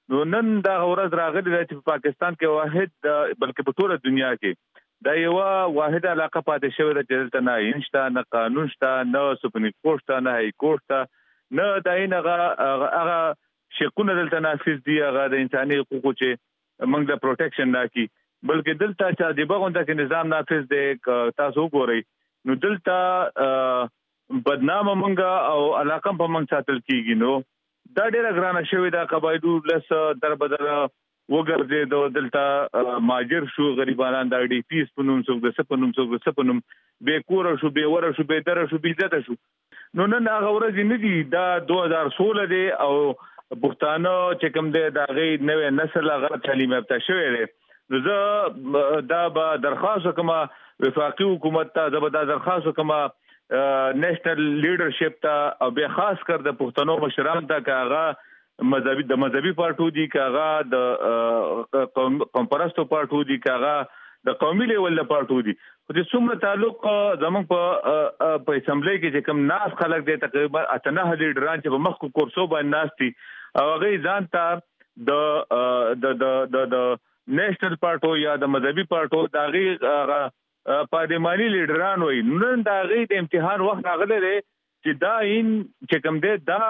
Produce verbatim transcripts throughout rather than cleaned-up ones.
نو نن دا ورځ راغلی ده چې په پاکستان کې واحد بلکې په ټوله دنیا کې دا یو واحد علاقه پاتې شوې ده چې دلته نه آئین شته، نه قانون شته، نه سپریم کورټ شته، نه های کورټ شته، نه د آئین هغه هغه شکونه دلته نافذ دي، هغه د انساني حقوقو چې موږ د پروټیکشن ناکي، بلکې دلته چې د بغونده کې نظام نافذ دی. تاسو وګورئ نو دلته بدنامه موږ او علاقه په موږ ساتل کیږي. نو دا ډیره ګرانه شوې ده. قبایلو لس در بدر وګرځېدو، دلته ماجر شو، غریبانان د ډي پیس په نوم څوک د سپنوم څوک د سپنوم بې کوره شو، بې وره شو، بې دره شو، بې عزته شو. نو نن هغه ورځې نه دي، دا دوه هزار سوله دی او پښتانه چې کوم دی د هغې نوی نسل هغه تعلیم یافته شوی دی. نو زه دا به درخواست وکړم وفاقي حکومت ته، زه به دا درخواست وکړم نیشنل لیډرشپ ته او بیا خاص کر د پښتنو مشرانو ته، که هغه مذهبي د مذهبي پارټو دي، که هغه د قوم پرستو پارټو دي، که هغه د قومي لیول پارټو دي. خو د څومره تعلق زموږ په په اسمبلی کې چې کوم ناس خلک دی تقریبا اته نه لیډران چې په مخکو کورسو باندې ناست دي او هغوی ځان ته د د د نیشنل پارټو یا د مذهبي پارټو د هغې پارلماني لیډران وایي. نن د هغې د امتحان وخت راغلی دی چې دا آئین چې کوم دی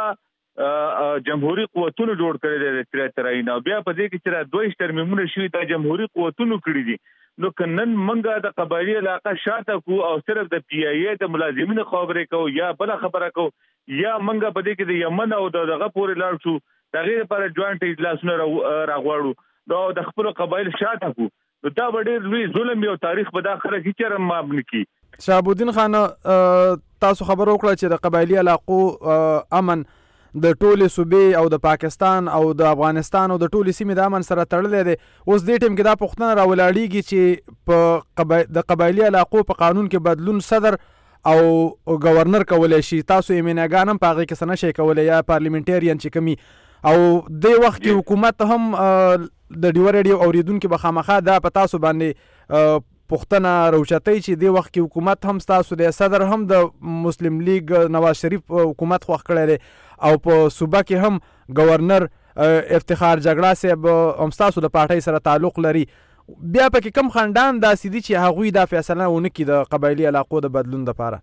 دا جمهوري قوتونو جوړ کړی دی د تریاتر آئین، او بیا په دې کې چې دوه ویشت ترمیمونه شوي دا جمهوري قوتونو کړي دي. نو که نن موږ د قبایلي علاقه شاته کو او صرف د پی ای ای د ملازمینو خبرې کوو یا بله خبره کوو، یا موږ په دې کې د یمن او دغه پورې لاړ شو، د هغې لپاره جوائنټ اجلاسونه راغواړو، دا د خپلو قبایل شاته کو، نو دا به ډېر لوی ظلم وي او تاریخ به دا خلک هېڅ چېرې معاف نه کړي. شهابالدین خان، تاسو خبر وکړه چې د قبایلي علاقو امن د ټولې صوبې او د پاکستان او د افغانستان او د ټولې سیمې د امن سره تړلی دی. اوس دې ټیم کې دا پوښتنه راولاړېږي چې په د قبایلي علاقو په قانون کې بدلون صدر او گورنر کولی شي، تاسو ایمناګان هم په هغې کې څه نه شئ کولی یا پارلیمنټیرین چې کومي، او دې وخت کې حکومت هم د ډیوه ریډیو اورېدونکي به خامخا دا په تاسو باندې پوښتنه راوچتئ چې دې وخت کې حکومت هم ستاسو دی، صدر هم د مسلم لیگ نواز شریف حکومت خوښ کړی دی، او په صوبه کې هم گورنر افتخار جګړه صاحب هم ستاسو د پارټۍ سره تعلق لري. بیا پکې کم خنډان داسې دي چې هغوی دا فیصله ونه کړي د قبایلي علاقو د بدلون دپاره؟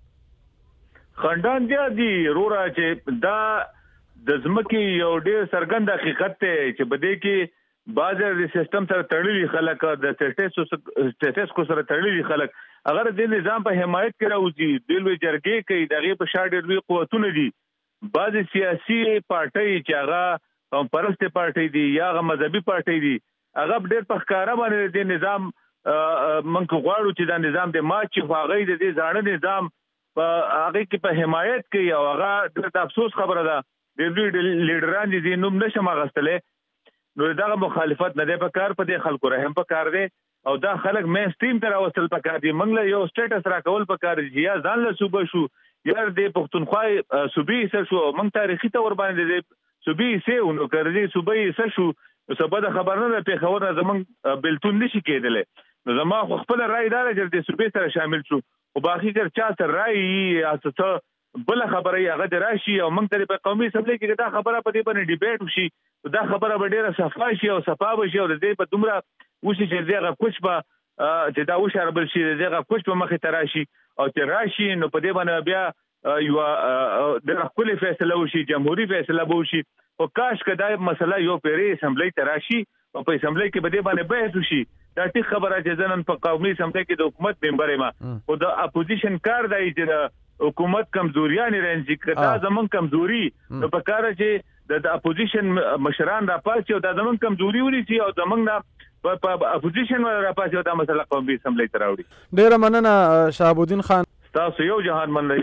خنډان زیات دي وروره، چې دا د ځمکې یو ډېر څرګند حقیقت دی چې په دې کې بعض د سیستم سره تړلي خلک، د سټیټسکو سره تړلي خلک، اگر د نظام په حمایت کې راوځي، د لوی جرګې کوي، د هغې په شا ډېر لوی قوتونه دي. بعض سیاسي پارټۍ چې هغه قوم پرستې پارټۍ دي یا هغه مذهبي پارټۍ دي، هغه ډېر په ښکاره باندې د نظام موږ غواړو چې دا نظام د مات شي، خو هغوی د دې زاړه نظام په هغې کې په حمایت کوي، او هغه ډېر د افسوس خبره ده ډېر لوی لیډران دي دې نوم نشم اخیستلی. نو دغه مخالفت نه دی پکار، په دې خلکو رحم پکار دی، او دا خلک مین سټریم ته راوستل پکار دي. موږ له یو سټیټس راکول پکار دي چې یا ځان له صوبه شو یا د پښتونخوا صوبې حصه شو، او موږ تاریخي طور باندې د صوبې حصې ونو که د دې صوبې حصه شو، نو سبا د خبر نه ده پېښور نه زموږ بېلتون نشي کېدلی. نو زما خو خپله رایې دا ده چې د صوبې سره شامل شو، خو باقي که چا سره رایې یا څه بله خبره یې هغه د راشي او موږ ته په قومي اسمبلۍ کې دا خبره په دې باندې ډیبیټ وشي، دا خبره به ډېره صفا شي او صفا به شي، او د دې په دومره وشي چې د هغه کوچ به چې دا وشاربل شي، د هغه کوچ به مخې ته راشي، او چې راشي نو په دې باندې بیا یوه ډېره ښکلې فیصله وشي، جمهوري فیصله به وشي. خو کاش که دا مسله یو پیرې اسمبلۍ ته راشي او په اسمبلۍ کې به دې باندې بحث وشي. دا ټیک خبره چې زه نن په قومي اسمبلۍ کې د حکومت ممبر یم، خو د اپوزیشن کار دی چې د حکومت کمزوریانې رانځي، که دا زموږ کمزوري، نو په کاره چې د اپوزیشن مشران راپاسي او دا زموږ کمزوري ونیسي او زموږ نه په اپوزیشن والا راپاسي او دا مسله قومي اسمبلۍ ته راوړي. ډېره مننه شهابالدین خان، تاسو یو جهان مننه.